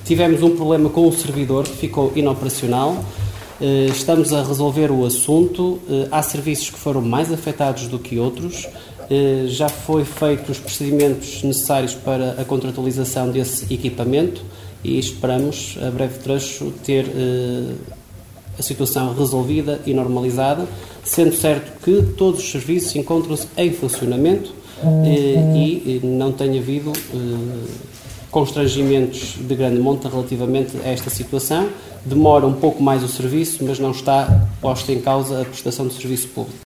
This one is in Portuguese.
tivemos um problema com o servidor que ficou inoperacional. Estamos a resolver o assunto. Há serviços que foram mais afetados do que outros. Já foi feitos os procedimentos necessários para a contratualização desse equipamento e esperamos, a breve trecho, ter a situação resolvida e normalizada, sendo certo que todos os serviços encontram-se em funcionamento e não tem havido constrangimentos de grande monta relativamente a esta situação. Demora um pouco mais o serviço, mas não está posta em causa a prestação de serviço público.